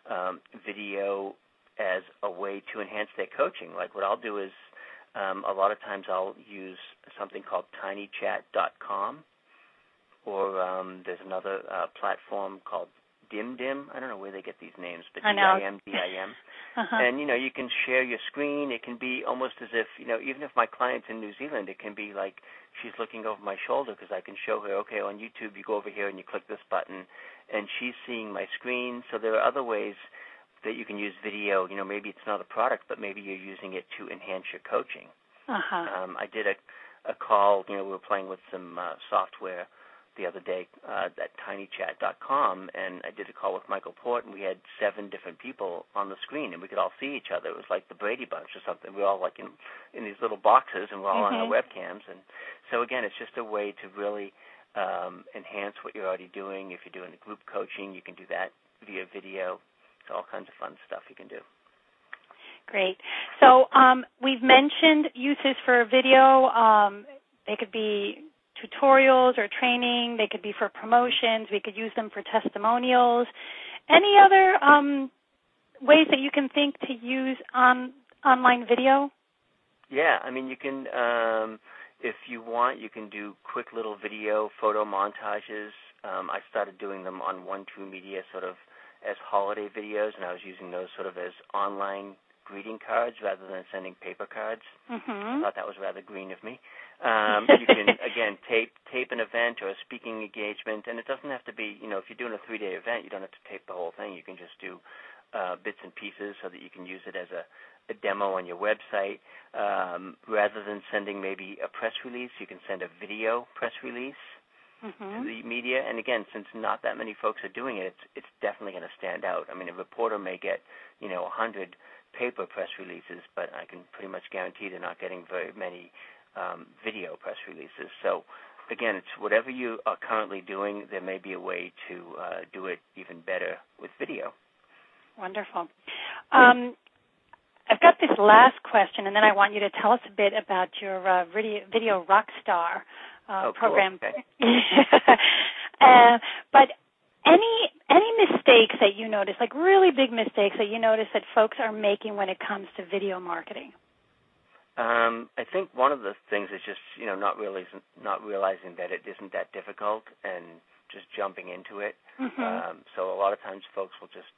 video as a way to enhance their coaching. Like what I'll do is a lot of times I'll use something called tinychat.com, or there's another platform called DimDim. I don't know where they get these names, but DIM. And, you can share your screen. It can be almost as if, even if my client's in New Zealand, it can be like she's looking over my shoulder because I can show her, okay, on YouTube you go over here and you click this button, and she's seeing my screen. So there are other ways that you can use video. Maybe it's not a product, but maybe you're using it to enhance your coaching. I did a call. We were playing with some software the other day at tinychat.com, and I did a call with Michael Port, and we had 7 different people on the screen, and we could all see each other. It was like the Brady Bunch or something. We were all like in these little boxes, and we're all on our webcams. And so, again, it's just a way to really enhance what you're already doing. If you're doing the group coaching, you can do that via video. It's all kinds of fun stuff you can do. Great. So we've mentioned uses for video. They could be tutorials or training. They could be for promotions. We could use them for testimonials. Any other ways that you can think to use online video? Yeah, you can, if you want, you can do quick little video photo montages. I started doing them on One2Media sort of as holiday videos, and I was using those sort of as online greeting cards rather than sending paper cards. I thought that was rather green of me. You can, again, tape an event or a speaking engagement, and it doesn't have to be, if you're doing a 3-day event, you don't have to tape the whole thing. You can just do bits and pieces so that you can use it as a demo on your website. Rather than sending maybe a press release, you can send a video press release to the media. And again, since not that many folks are doing it, it's definitely going to stand out. A reporter may get, 100 paper press releases, but I can pretty much guarantee they're not getting very many video press releases. So, again, it's whatever you are currently doing, there may be a way to do it even better with video. Wonderful. I've got this last question, and then I want you to tell us a bit about your Video Rockstar program. Cool. Okay. But any mistakes that you notice, like really big mistakes that you notice that folks are making when it comes to video marketing? I think one of the things is just not realizing that it isn't that difficult and just jumping into it. So a lot of times folks will just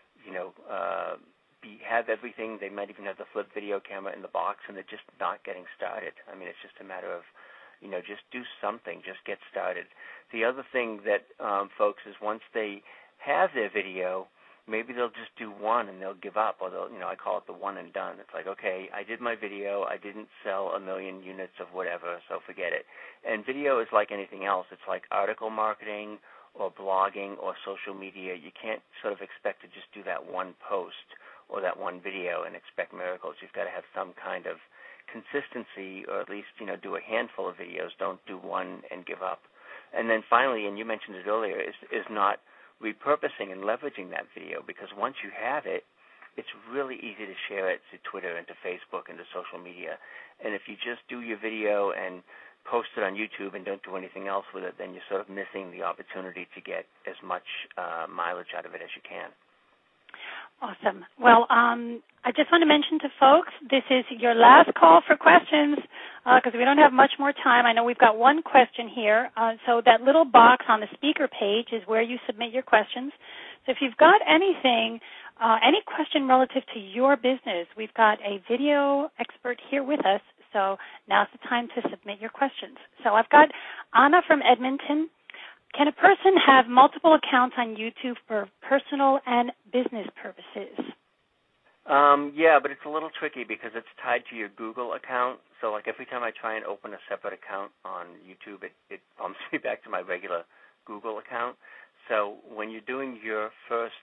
have everything. They might even have the flip video camera in the box, and they're just not getting started. It's just a matter of just do something, just get started. The other thing that folks is once they have their video, maybe they'll just do one and they'll give up, or they'll, I call it the one and done. It's like, okay, I did my video, I didn't sell 1 million units of whatever, so forget it. And video is like anything else. It's like article marketing or blogging or social media. You can't sort of expect to just do that one post or that one video and expect miracles. You've got to have some kind of consistency, or at least, do a handful of videos. Don't do one and give up. And then finally, and you mentioned it earlier, is not repurposing and leveraging that video, because once you have it, it's really easy to share it to Twitter and to Facebook and to social media. And if you just do your video and post it on YouTube and don't do anything else with it, then you're sort of missing the opportunity to get as much mileage out of it as you can. Awesome. Well, I just want to mention to folks, this is your last call for questions because we don't have much more time. I know we've got one question here. So that little box on the speaker page is where you submit your questions. So if you've got anything, any question relative to your business, we've got a video expert here with us. So now's the time to submit your questions. So I've got Anna from Edmonton. Can a person have multiple accounts on YouTube for personal and business purposes? Yeah, but it's a little tricky because it's tied to your Google account. So, like, every time I try and open a separate account on YouTube, it bumps me back to my regular Google account. So when you're doing your first,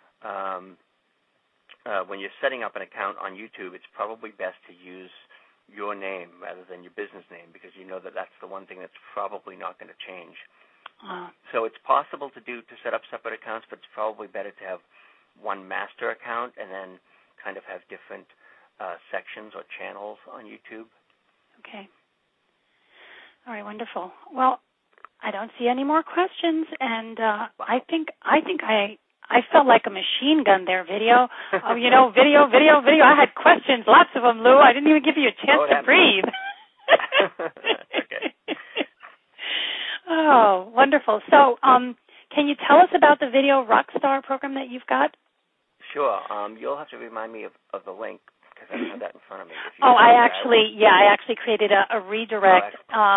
when you're setting up an account on YouTube, it's probably best to use your name rather than your business name because you know that that's the one thing that's probably not going to change. So it's possible to set up separate accounts, but it's probably better to have one master account and then kind of have different sections or channels on YouTube. Okay. All right, wonderful. Well, I don't see any more questions, and I think I felt like a machine gun there, video. Video. I had questions, lots of them, Lou. I didn't even give you a chance to breathe. Okay. Oh, wonderful. So can you tell us about the Video Rockstar program that you've got? Sure. You'll have to remind me of the link because I don't have that in front of me. I actually created a redirect.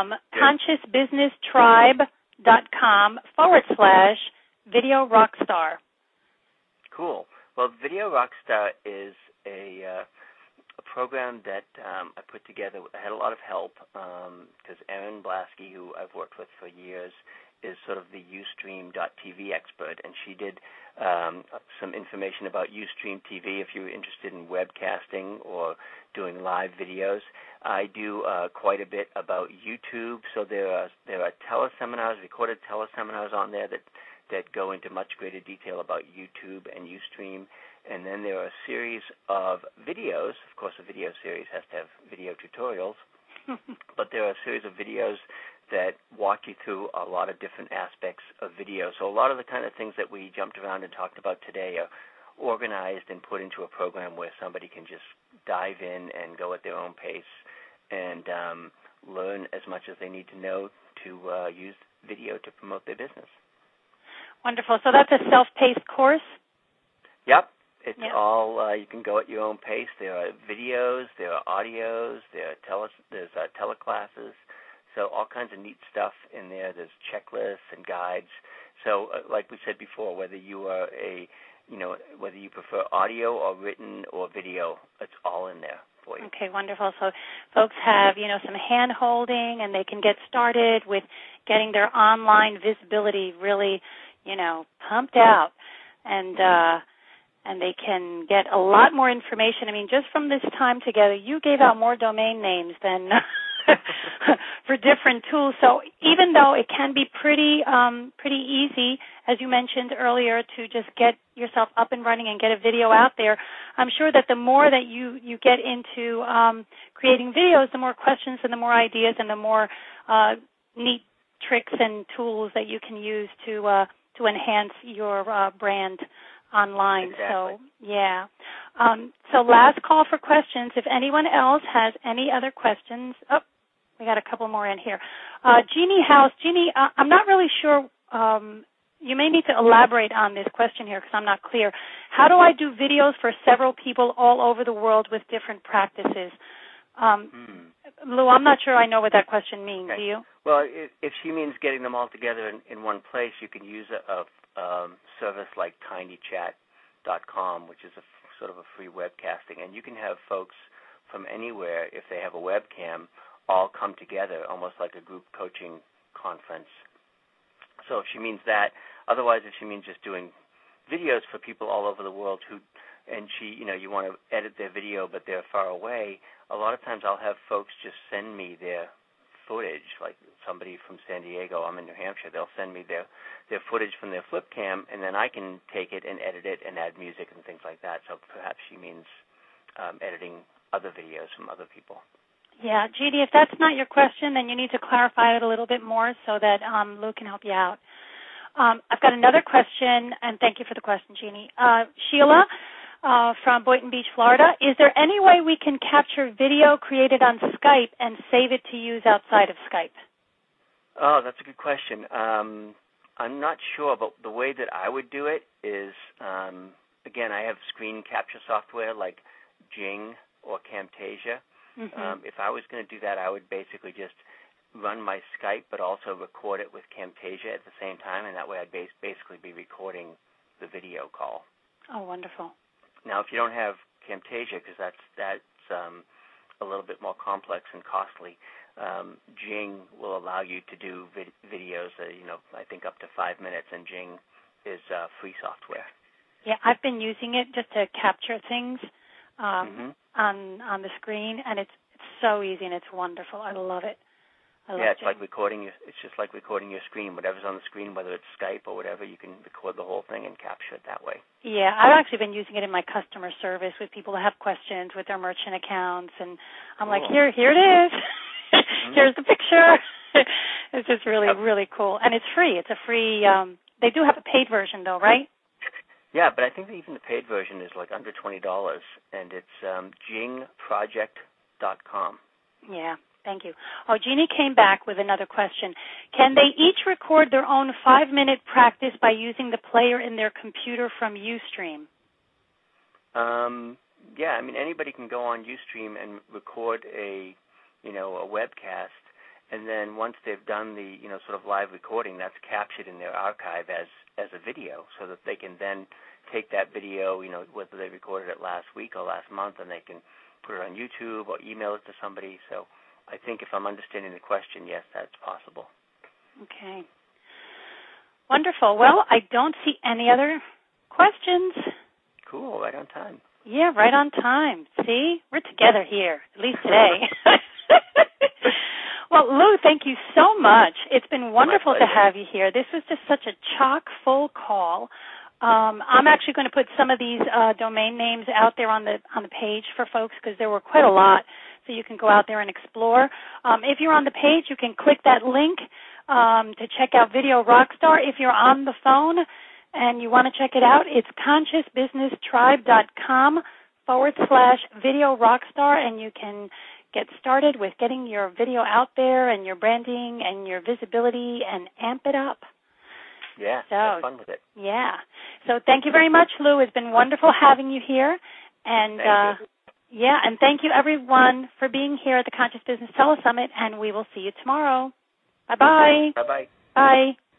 ConsciousBusinessTribe.com/Video Rockstar. Cool. Well, Video Rockstar is a program that I put together. I had a lot of help because Erin Blasky, who I've worked with for years, is sort of the Ustream.tv expert, and she did some information about Ustream TV if you're interested in webcasting or doing live videos. I do quite a bit about YouTube, so there are teleseminars, recorded teleseminars on there that go into much greater detail about YouTube and Ustream. And then there are a series of videos. Of course, a video series has to have video tutorials, but there are a series of videos that walk you through a lot of different aspects of video. So a lot of the kind of things that we jumped around and talked about today are organized and put into a program where somebody can just dive in and go at their own pace and learn as much as they need to know to use video to promote their business. Wonderful. So that's a self-paced course? Yep. It's all, you can go at your own pace. There are videos, there are audios, there's teleclasses. So all kinds of neat stuff in there. There's checklists and guides. So like we said before, whether you are whether you prefer audio or written or video, it's all in there for you. Okay, wonderful. So folks have, some hand-holding, and they can get started with getting their online visibility really, pumped out. And they can get a lot more information. I mean, just from this time together, you gave out more domain names than for different tools. So even though it can be pretty easy, as you mentioned earlier, to just get yourself up and running and get a video out there, I'm sure that the more that you get into creating videos, the more questions and the more ideas and the more neat tricks and tools that you can use to enhance your brand online. Exactly. So last call for questions. If anyone else has any other questions, we got a couple more in here. Jeannie House. Jeannie, I'm not really sure. You may need to elaborate on this question here because I'm not clear. How do I do videos for several people all over the world with different practices? Lou, I'm not sure I know what that question means. Okay. Do you? Well, if she means getting them all together in one place, you can use a service like tinychat.com, which is sort of a free webcasting, and you can have folks from anywhere, if they have a webcam, all come together, almost like a group coaching conference. So if she means that, otherwise if she means just doing videos for people all over the world you want to edit their video but they're far away, a lot of times I'll have folks just send me their footage, like somebody from San Diego, I'm in New Hampshire, they'll send me their footage from their flip cam, and then I can take it and edit it and add music and things like that. So perhaps she means editing other videos from other people. Yeah, Jeannie, if that's not your question, then you need to clarify it a little bit more so that Lou can help you out. I've got another question, and thank you for the question, Jeannie. Sheila from Boynton Beach, Florida. Is there any way we can capture video created on Skype and save it to use outside of Skype? Oh, that's a good question. I'm not sure, but the way that I would do it is, again, I have screen capture software like Jing or Camtasia. Mm-hmm. If I was going to do that, I would basically just run my Skype but also record it with Camtasia at the same time, and that way I'd basically be recording the video call. Oh, wonderful. Now, if you don't have Camtasia, because that's a little bit more complex and costly. Jing will allow you to do videos, I think up to 5 minutes, and Jing is free software. Yeah, I've been using it just to capture things on the screen, and it's so easy and it's wonderful. I love it. It's like recording. It's just like recording your screen. Whatever's on the screen, whether it's Skype or whatever, you can record the whole thing and capture it that way. Yeah, I've actually been using it in my customer service with people that have questions with their merchant accounts, and I'm like, here it is. Here's the picture. It's just really, really cool, and it's free. It's a free. They do have a paid version, though, right? Yeah, but I think that even the paid version is like under $20, and it's jingproject.com. Yeah. Thank you. Oh, Jeannie came back with another question. Can they each record their own 5-minute practice by using the player in their computer from Ustream? Yeah, I mean, anybody can go on Ustream and record a webcast, and then once they've done the, sort of live recording, that's captured in their archive as a video, so that they can then take that video, whether they recorded it last week or last month, and they can put it on YouTube or email it to somebody. So I think if I'm understanding the question, yes, that's possible. Okay. Wonderful. Well, I don't see any other questions. Cool. Right on time. Yeah, right on time. See? We're together here, at least today. Well, Lou, thank you so much. It's been wonderful to have you here. This was just such a chock-full call. I'm actually going to put some of these domain names out there on the page for folks, because there were quite a lot, so you can go out there and explore. If you're on the page, you can click that link to check out Video Rockstar. If you're on the phone and you want to check it out, it's consciousbusinesstribe.com/Video Rockstar, and you can get started with getting your video out there and your branding and your visibility and amp it up. Yeah, have fun with it. Yeah. So thank you very much, Lou. It's been wonderful having you here. And thank you. Yeah, and thank you, everyone, for being here at the Conscious Business Telesummit, and we will see you tomorrow. Bye-bye. Bye-bye. Bye.